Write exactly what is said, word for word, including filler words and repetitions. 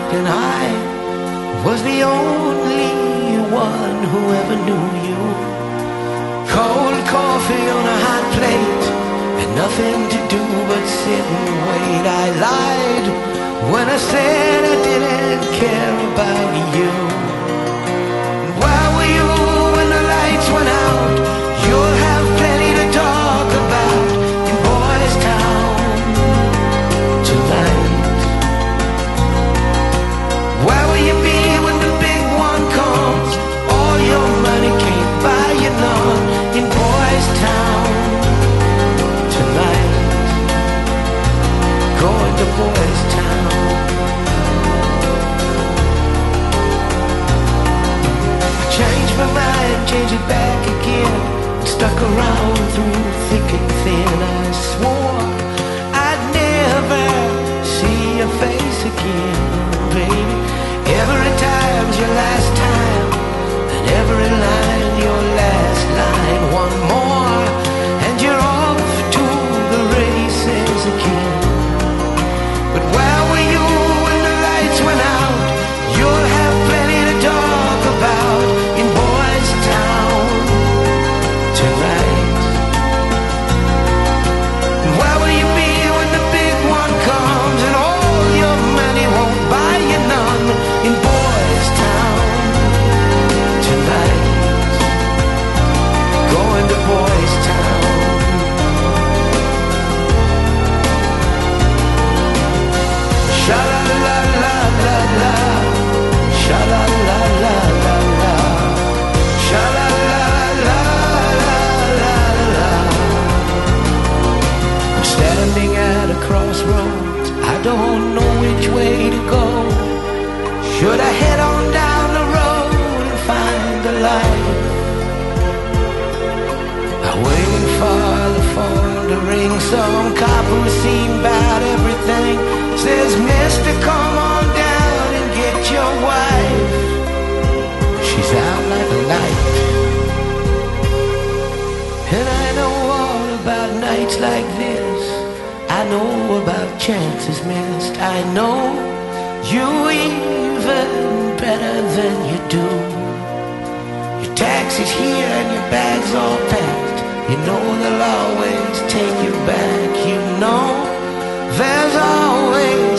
and I was the only one who ever knew you. Cold coffee on a hot plate, and nothing to do but sit and wait. I lied when I said I didn't care about you. Where were you when the lights went out? You'll have plenty to talk about in Boys Town tonight. Where will you be when the big one comes? All your money can't buy you none in Boys Town tonight. Going to Boys Town. I changed my mind, changed it back again, stuck around through thick and thin. I swore I'd never see your face again, baby. Every time's your last time, and every line your last line. One more, and you're off to the races again. But where were you when the lights went out? You'll have plenty to talk about in Boys Town tonight. And where will you be when the big one comes and all your money won't buy you none in Boys Town tonight? Going to Boys Town. Sha la la la la la, sha la la la la la, sha la la la la la la. I'm standing at a crossroads, I don't know which way to go. Should I head on down the road and find the light? I'm waiting for the phone to ring. Some cop who's seen about everything says, mister, come on down and get your wife. She's out like a light. And I know all about nights like this. I know about chances missed. I know you even better than you do. Your taxi's here and your bag's all packed. You know they'll always take you back. You know there's always